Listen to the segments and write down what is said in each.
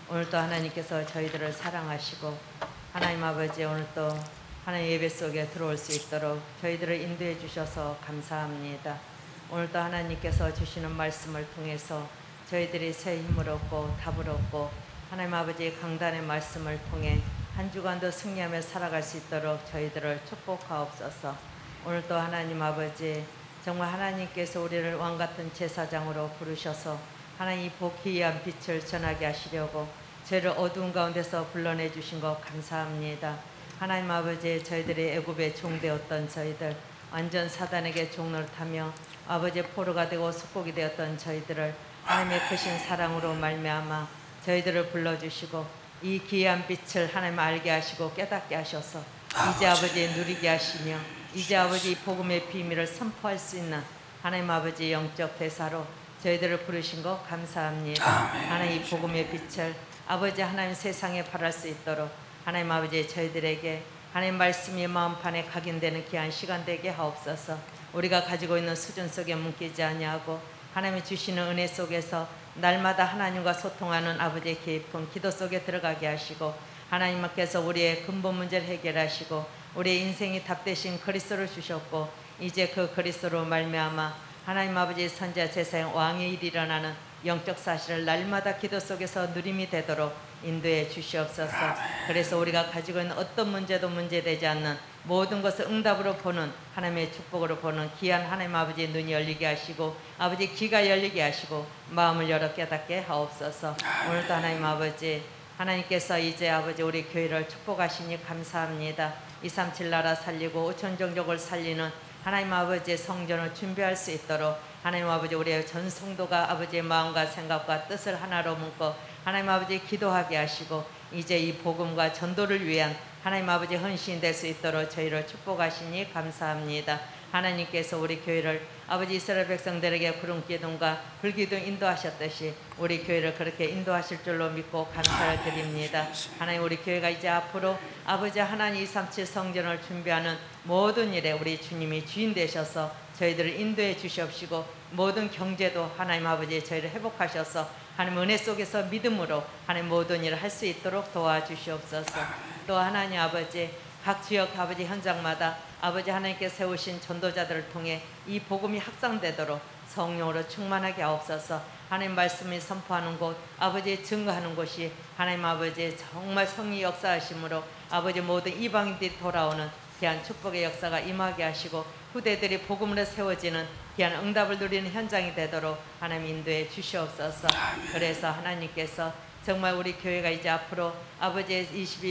오늘도 하나님께서 저희들을 사랑하시고 하나님 아버지 오늘 또 하나님 예배 속에 들어올 수 있도록 저희들을 인도해 주셔서 감사합니다. 오늘도 하나님께서 주시는 말씀을 통해서 저희들이 새 힘을 얻고 답을 얻고 하나님 아버지의 강단의 말씀을 통해 한 주간도 승리하며 살아갈 수 있도록 저희들을 축복하옵소서. 오늘도 하나님 아버지 정말 하나님께서 우리를 왕같은 제사장으로 부르셔서 하나님 복귀한 빛을 전하게 하시려고 저희를 어두운 가운데서 불러내 주신 것 감사합니다. 하나님 아버지 저희들이 애굽에 종되었던 저희들 완전 사단에게 종노릇하며 아버지의 포로가 되고 속국이 되었던 저희들을 하나님의 크신 사랑으로 말미암아 저희들을 불러주시고 이 귀한 빛을 하나님 알게 하시고 깨닫게 하셔서 이제 아버지 누리게 하시며 이제 아버지 복음의 비밀을 선포할 수 있는 하나님 아버지 영적 대사로 저희들을 부르신 것 감사합니다. 하나님 이 복음의 빛을 아버지 하나님 세상에 발할 수 있도록 하나님 아버지 저희들에게 하나님 말씀이 마음판에 각인되는 귀한 시간 되게 하옵소서. 우리가 가지고 있는 수준 속에 묶이지 아니하고 하나님이 주시는 은혜 속에서 날마다 하나님과 소통하는 아버지의 깊은 기도 속에 들어가게 하시고 하나님께서 우리의 근본 문제를 해결하시고 우리의 인생이 답되신 그리스도를 주셨고 이제 그 그리스도로 말미암아 하나님 아버지의 선지자 제사장 왕의 일이 일어나는 영적 사실을 날마다 기도 속에서 누림이 되도록 인도해 주시옵소서. 그래서 우리가 가지고 있는 어떤 문제도 문제되지 않는 모든 것을 응답으로 보는 하나님의 축복으로 보는 귀한 하나님 아버지의 눈이 열리게 하시고 아버지 귀가 열리게 하시고 마음을 열어 깨닫게 하옵소서. 오늘도 하나님 아버지 하나님께서 이제 아버지 우리 교회를 축복하시니 감사합니다. 237 나라 살리고 5천 종족을 살리는 하나님 아버지의 성전을 준비할 수 있도록 하나님 아버지 우리의 전 성도가 아버지의 마음과 생각과 뜻을 하나로 묶어 하나님 아버지 기도하게 하시고 이제 이 복음과 전도를 위한 하나님 아버지 헌신이 될 수 있도록 저희를 축복하시니 감사합니다. 하나님께서 우리 교회를 아버지 이스라엘 백성들에게 구름 기둥과 불 기둥 인도하셨듯이 우리 교회를 그렇게 인도하실 줄로 믿고 감사를 드립니다. 하나님 우리 교회가 이제 앞으로 아버지 하나님 237 성전을 준비하는 모든 일에 우리 주님이 주인 되셔서 저희들을 인도해 주시옵시고 모든 경제도 하나님 아버지 저희를 회복하셔서 하나님 은혜 속에서 믿음으로 하나님 모든 일을 할 수 있도록 도와주시옵소서. 또 하나님 아버지 각 지역 아버지 현장마다 아버지 하나님께 세우신 전도자들을 통해 이 복음이 확산되도록 성령으로 충만하게 하옵소서. 하나님 말씀이 선포하는 곳 아버지 증거하는 곳이 하나님 아버지 정말 성리 역사하심으로 아버지 모든 이방인들이 돌아오는 귀한 축복의 역사가 임하게 하시고 후대들이 복음으로 세워지는 귀한 응답을 누리는 현장이 되도록 하나님 인도해 주시옵소서. 그래서 하나님께서 정말 우리 교회가 이제 앞으로 아버지의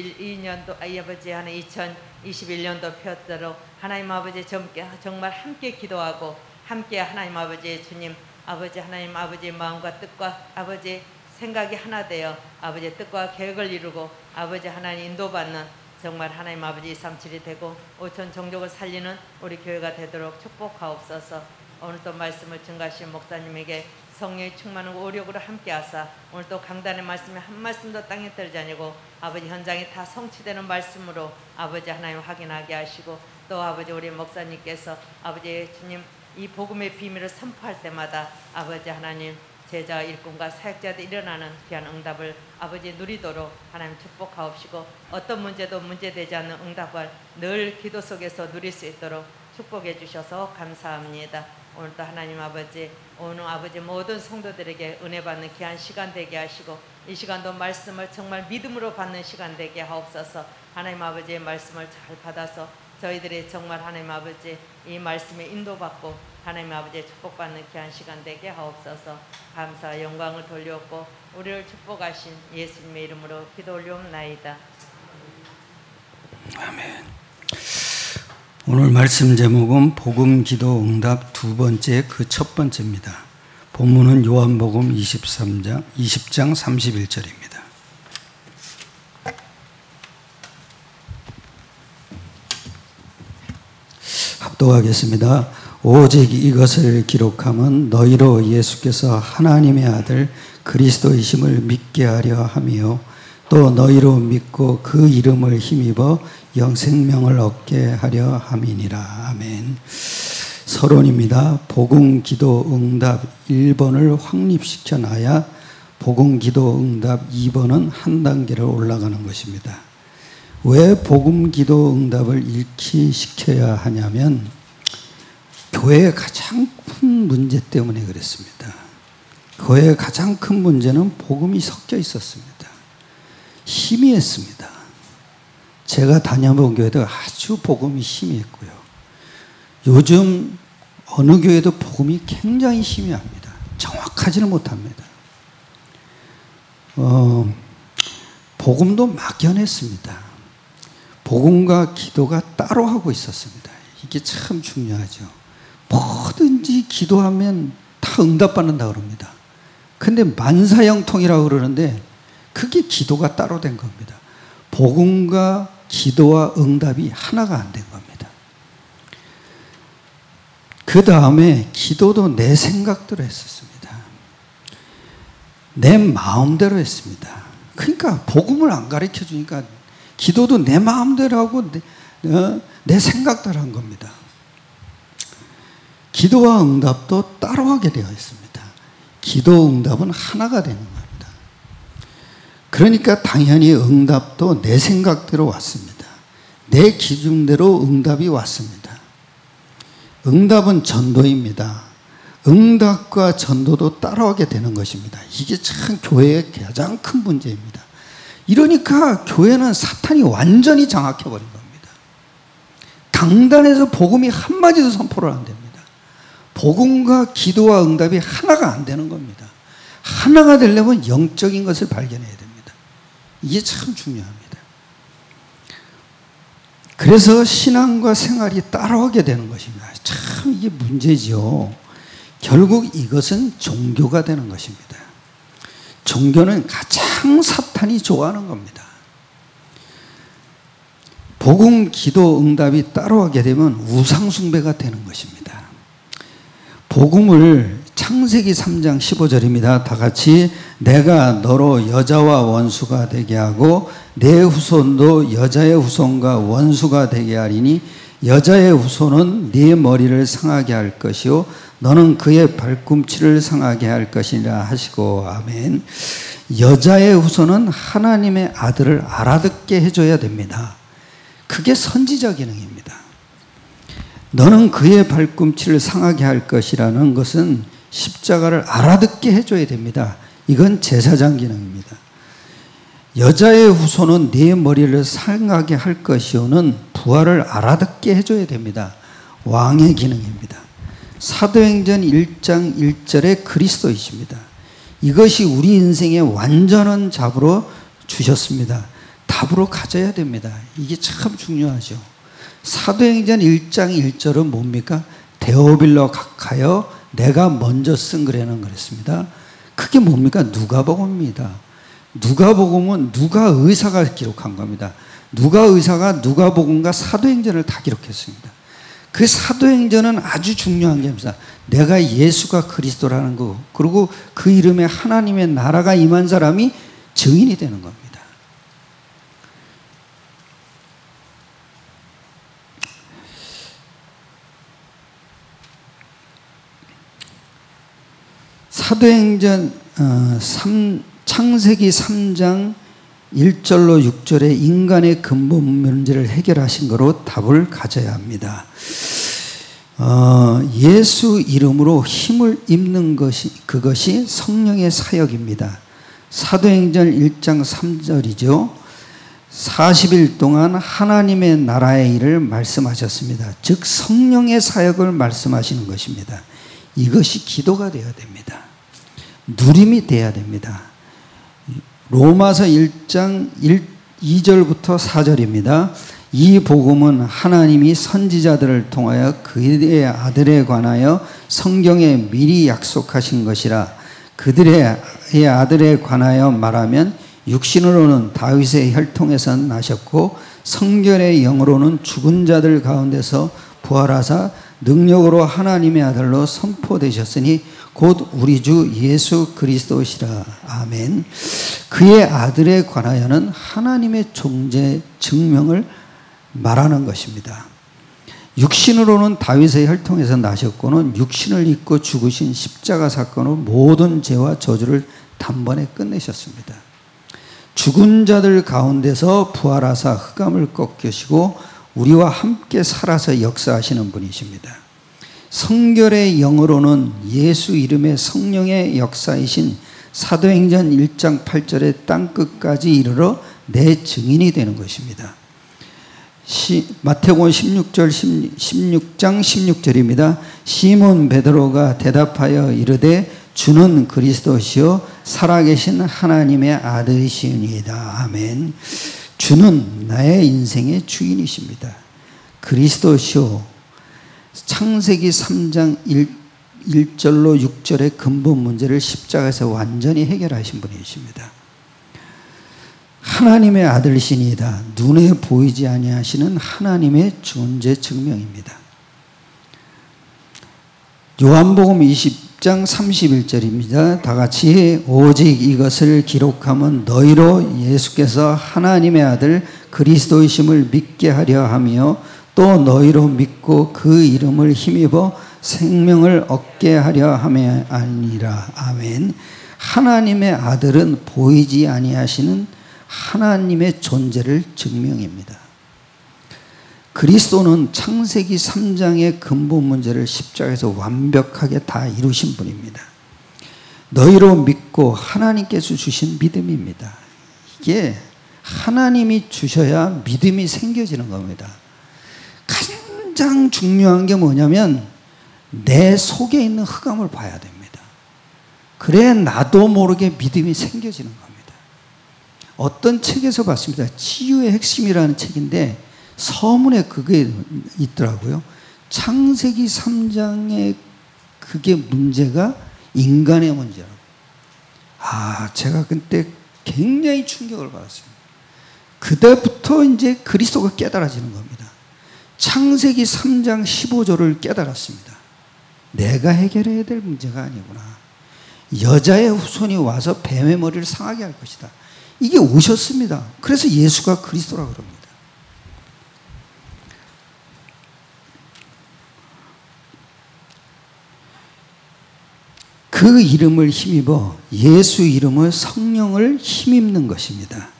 21년도 아버지 하나님 2021년도 펴도록 하나님 아버지 정말 함께 기도하고 함께 하나님 아버지 주님 아버지 하나님 아버지의 마음과 뜻과 아버지 생각이 하나 되어 아버지의 뜻과 계획을 이루고 아버지 하나님 인도받는 정말 하나님 아버지 237이 되고 5천 종족을 살리는 우리 교회가 되도록 축복하옵소서. 오늘 또 말씀을 증가하신 목사님에게 성령의 충만한 오력으로 함께하사 오늘 또 강단의 말씀에 한 말씀도 땅에 떨지 아니고 아버지 현장에 다 성취되는 말씀으로 아버지 하나님 확인하게 하시고 또 아버지 우리 목사님께서 아버지 주님 이 복음의 비밀을 선포할 때마다 아버지 하나님 제자 일꾼과 사역자들 일어나는 귀한 응답을 아버지 누리도록 하나님 축복하옵시고 어떤 문제도 문제되지 않는 응답을 늘 기도 속에서 누릴 수 있도록 축복해 주셔서 감사합니다. 오늘도 하나님 아버지 오늘 아버지 모든 성도들에게 은혜 받는 귀한 시간 되게 하시고 이 시간도 말씀을 정말 믿음으로 받는 시간 되게 하옵소서. 하나님 아버지의 말씀을 잘 받아서 저희들이 정말 하나님 아버지 이 말씀에 인도받고 하나님 아버지의 축복받는 귀한 시간 되게 하옵소서. 감사 영광을 돌려옵고 우리를 축복하신 예수님의 이름으로 기도 올리옵나이다. 아멘. 오늘 말씀 제목은 복음 기도 응답 두 번째 그 첫 번째입니다. 본문은 요한복음 20장 31절입니다. 합독하겠습니다. 오직 이것을 기록함은 너희로 예수께서 하나님의 아들 그리스도이심을 믿게 하려 함이요 또 너희로 믿고 그 이름을 힘입어 영생명을 얻게 하려 함이니라. 아멘. 서론입니다. 복음 기도 응답 1번을 확립시켜 놔야 복음 기도 응답 2번은 한 단계를 올라가는 것입니다. 왜 복음 기도 응답을 잃기 시켜야 하냐면 교회의 가장 큰 문제 때문에 그랬습니다. 교회의 가장 큰 문제는 복음이 섞여 있었습니다. 희미했습니다. 제가 다녀본 교회도 아주 복음이 희미했고요. 요즘 어느 교회도 복음이 굉장히 희미합니다. 정확하지는 못합니다. 복음도 막연했습니다. 복음과 기도가 따로 하고 있었습니다. 이게 참 중요하죠. 뭐든지 기도하면 다 응답받는다 그럽니다. 근데 만사형통이라고 그러는데 그게 기도가 따로 된 겁니다. 복음과 기도와 응답이 하나가 안 된 겁니다. 그 다음에 기도도 내 생각대로 했었습니다. 내 마음대로 했습니다. 그러니까 복음을 안 가르쳐 주니까 기도도 내 마음대로 하고 내 생각대로 한 겁니다. 기도와 응답도 따로 하게 되어 있습니다. 기도 응답은 하나가 되는 겁니다. 그러니까 당연히 응답도 내 생각대로 왔습니다. 내 기준대로 응답이 왔습니다. 응답은 전도입니다. 응답과 전도도 따라오게 되는 것입니다. 이게 참 교회의 가장 큰 문제입니다. 이러니까 교회는 사탄이 완전히 장악해버린 겁니다. 강단에서 복음이 한마디도 선포를 안 됩니다. 복음과 기도와 응답이 하나가 안 되는 겁니다. 하나가 되려면 영적인 것을 발견해야 됩니다. 이게 참 중요합니다. 그래서 신앙과 생활이 따라오게 되는 것입니다. 참 이게 문제지요. 결국 이것은 종교가 되는 것입니다. 종교는 가장 사탄이 좋아하는 겁니다. 복음, 기도, 응답이 따라오게 되면 우상숭배가 되는 것입니다. 복음을 창세기 3장 15절입니다. 다 같이 내가 너로 여자와 원수가 되게 하고 내 후손도 여자의 후손과 원수가 되게 하리니 여자의 후손은 네 머리를 상하게 할 것이요 너는 그의 발꿈치를 상하게 할 것이라 하시고 아멘. 여자의 후손은 하나님의 아들을 알아듣게 해줘야 됩니다. 그게 선지자 기능입니다. 너는 그의 발꿈치를 상하게 할 것이라는 것은 십자가를 알아듣게 해줘야 됩니다. 이건 제사장 기능입니다. 여자의 후손은 네 머리를 상하게 할 것이오는 부활을 알아듣게 해줘야 됩니다. 왕의 기능입니다. 사도행전 1장 1절에 그리스도이십니다. 이것이 우리 인생의 완전한 답으로 주셨습니다. 답으로 가져야 됩니다. 이게 참 중요하죠. 사도행전 1장 1절은 뭡니까? 데오빌로 각하여 내가 먼저 쓴 글에는 그랬습니다. 그게 뭡니까? 누가복음입니다. 누가복음은 누가 의사가 기록한 겁니다. 누가 의사가 누가복음과 사도행전을 다 기록했습니다. 그 사도행전은 아주 중요한 게 있습니다. 내가 예수가 그리스도라는 거, 그리고 그 이름에 하나님의 나라가 임한 사람이 증인이 되는 겁니다. 사도행전 창세기 3장 1절로 6절에 인간의 근본 문제를 해결하신 거로 답을 가져야 합니다. 예수 이름으로 힘을 입는 것이 그것이 성령의 사역입니다. 사도행전 1장 3절이죠. 40일 동안 하나님의 나라의 일을 말씀하셨습니다. 즉 성령의 사역을 말씀하시는 것입니다. 이것이 기도가 되어야 됩니다. 누림이 돼야 됩니다. 로마서 1장 2절부터 4절입니다. 이 복음은 하나님이 선지자들을 통하여 그의 아들에 관하여 성경에 미리 약속하신 것이라. 그들의 아들에 관하여 말하면 육신으로는 다윗의 혈통에서 나셨고 성결의 영으로는 죽은 자들 가운데서 부활하사 능력으로 하나님의 아들로 선포되셨으니 곧 우리 주 예수 그리스도시라. 아멘. 그의 아들에 관하여는 하나님의 존재 증명을 말하는 것입니다. 육신으로는 다윗의 혈통에서 나셨고는 육신을 입고 죽으신 십자가 사건으로 모든 죄와 저주를 단번에 끝내셨습니다. 죽은 자들 가운데서 부활하사 흑암을 꺾으시고 우리와 함께 살아서 역사하시는 분이십니다. 성결의 영어로는 예수 이름의 성령의 역사이신 사도행전 1장 8절의 땅끝까지 이르러 내 증인이 되는 것입니다. 마태복음 16장 16절입니다. 시몬 베드로가 대답하여 이르되 주는 그리스도시요 살아계신 하나님의 아들이시니이다. 아멘. 주는 나의 인생의 주인이십니다. 그리스도시요. 창세기 3장 1절로 6절의 근본 문제를 십자가에서 완전히 해결하신 분이십니다. 하나님의 아들이시니이다. 눈에 보이지 아니하시는 하나님의 존재 증명입니다. 요한복음 20장 31절입니다. 다 같이 오직 이것을 기록하면 너희로 예수께서 하나님의 아들 그리스도이심을 믿게 하려 하며 또 너희로 믿고 그 이름을 힘입어 생명을 얻게 하려 함이 아니라. 아멘. 하나님의 아들은 보이지 아니하시는 하나님의 존재를 증명입니다. 그리스도는 창세기 3장의 근본 문제를 십자가에서 완벽하게 다 이루신 분입니다. 너희로 믿고 하나님께서 주신 믿음입니다. 이게 하나님이 주셔야 믿음이 생겨지는 겁니다. 가장 중요한 게 뭐냐면 내 속에 있는 흑암을 봐야 됩니다. 그래 나도 모르게 믿음이 생겨지는 겁니다. 어떤 책에서 봤습니다. 치유의 핵심이라는 책인데 서문에 그게 있더라고요. 창세기 3장의 그게 문제가 인간의 문제라고. 제가 그때 굉장히 충격을 받았습니다. 그때부터 이제 그리스도가 깨달아지는 겁니다. 창세기 3장 15절을 깨달았습니다. 내가 해결해야 될 문제가 아니구나. 여자의 후손이 와서 뱀의 머리를 상하게 할 것이다. 이게 오셨습니다. 그래서 예수가 그리스도라고 그럽니다. 그 이름을 힘입어 예수 이름을 성령을 힘입는 것입니다.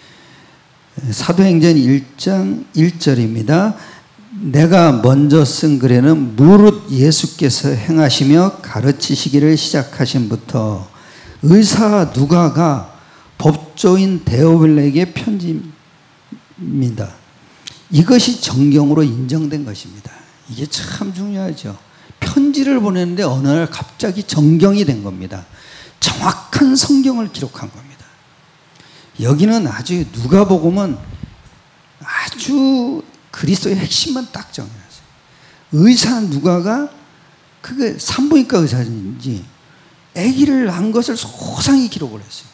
사도행전 1장 1절입니다. 내가 먼저 쓴 글에는 무릇 예수께서 행하시며 가르치시기를 시작하신부터 의사 누가가 법조인 데오빌레에게 편지입니다. 이것이 정경으로 인정된 것입니다. 이게 참 중요하죠. 편지를 보냈는데 어느 날 갑자기 정경이 된 겁니다. 정확한 성경을 기록한 겁니다. 여기는 아주 누가복음은 아주 그리스도의 핵심만 딱 정해놨어요. 의사 누가가 그게 산부인과 의사인지 아기를 낳은 것을 소상히 기록을 했어요.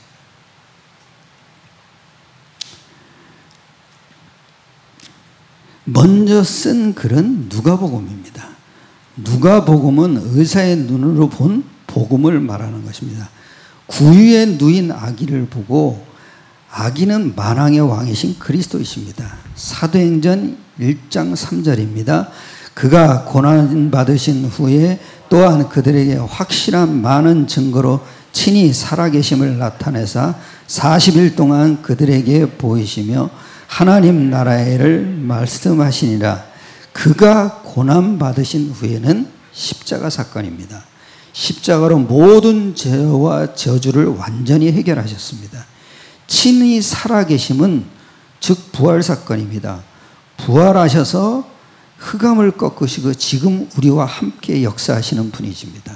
먼저 쓴 글은 누가복음입니다. 누가복음은 의사의 눈으로 본 복음을 말하는 것입니다. 구유에 누인 아기를 보고 아기는 만왕의 왕이신 그리스도이십니다. 사도행전 1장 3절입니다. 그가 고난받으신 후에 또한 그들에게 확실한 많은 증거로 친히 살아계심을 나타내사 40일 동안 그들에게 보이시며 하나님 나라의 일을 말씀하시니라. 그가 고난받으신 후에는 십자가 사건입니다. 십자가로 모든 죄와 저주를 완전히 해결하셨습니다. 친히 살아계심은 즉 부활 사건입니다. 부활하셔서 흑암을 꺾으시고 지금 우리와 함께 역사하시는 분이십니다.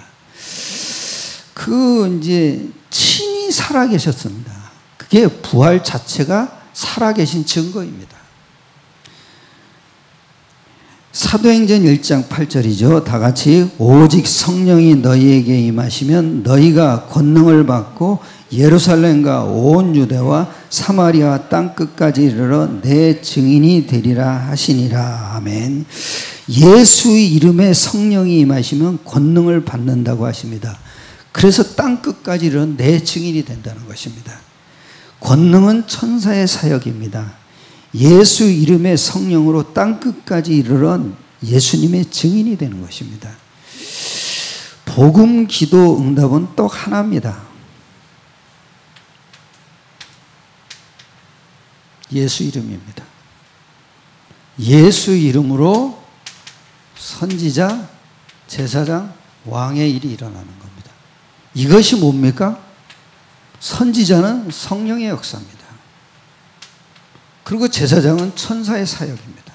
이제 친히 살아계셨습니다. 그게 부활 자체가 살아계신 증거입니다. 사도행전 1장 8절이죠. 다 같이 오직 성령이 너희에게 임하시면 너희가 권능을 받고 예루살렘과 온 유대와 사마리아 땅끝까지 이르러 내 증인이 되리라 하시니라. 아멘. 예수의 이름에 성령이 임하시면 권능을 받는다고 하십니다. 그래서 땅끝까지 이르러 내 증인이 된다는 것입니다. 권능은 천사의 사역입니다. 예수 이름의 성령으로 땅끝까지 이르러 예수님의 증인이 되는 것입니다. 복음 기도 응답은 또 하나입니다. 예수 이름입니다. 예수 이름으로 선지자, 제사장, 왕의 일이 일어나는 겁니다. 이것이 뭡니까? 선지자는 성령의 역사입니다. 그리고 제사장은 천사의 사역입니다.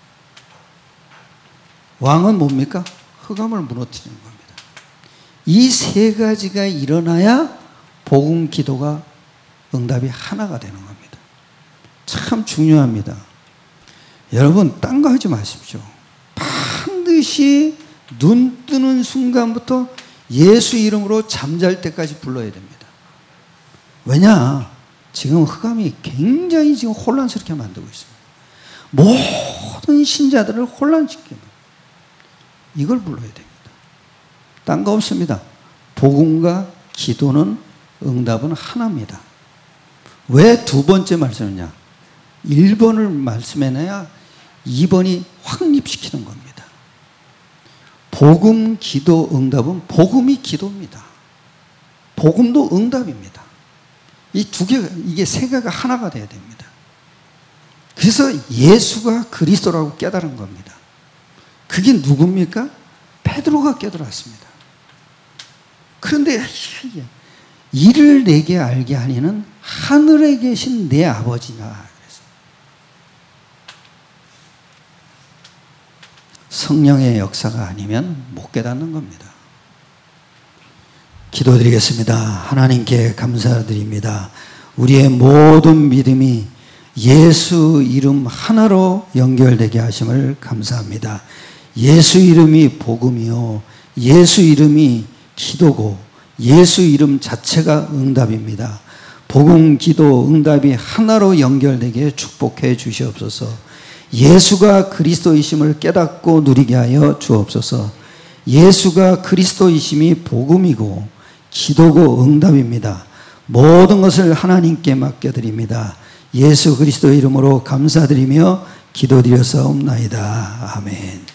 왕은 뭡니까? 흑암을 무너뜨리는 겁니다. 이 세 가지가 일어나야 복음 기도가 응답이 하나가 되는 겁니다. 참 중요합니다. 여러분, 딴 거 하지 마십시오. 반드시 눈 뜨는 순간부터 예수 이름으로 잠잘 때까지 불러야 됩니다. 왜냐? 지금 흑암이 굉장히 지금 혼란스럽게 만들고 있습니다. 모든 신자들을 혼란시킵니다. 이걸 불러야 됩니다. 딴 거 없습니다. 복음과 기도는 응답은 하나입니다. 왜 두 번째 말씀이냐? 1번을 말씀해놔야 2번이 확립시키는 겁니다. 복음, 기도, 응답은 복음이 기도입니다. 복음도 응답입니다. 이 두 개가, 이게 세 개가 하나가 돼야 됩니다. 그래서 예수가 그리스도라고 깨달은 겁니다. 그게 누굽니까? 베드로가 깨달았습니다. 그런데 이를 내게 알게 하니는 하늘에 계신 내 아버지냐. 성령의 역사가 아니면 못 깨닫는 겁니다. 기도드리겠습니다. 하나님께 감사드립니다. 우리의 모든 믿음이 예수 이름 하나로 연결되게 하심을 감사합니다. 예수 이름이 복음이요, 예수 이름이 기도고, 예수 이름 자체가 응답입니다. 복음, 기도, 응답이 하나로 연결되게 축복해 주시옵소서. 예수가 그리스도이심을 깨닫고 누리게 하여 주옵소서. 예수가 그리스도이심이 복음이고 기도고 응답입니다. 모든 것을 하나님께 맡겨드립니다. 예수 그리스도 이름으로 감사드리며 기도드려서옵나이다. 아멘.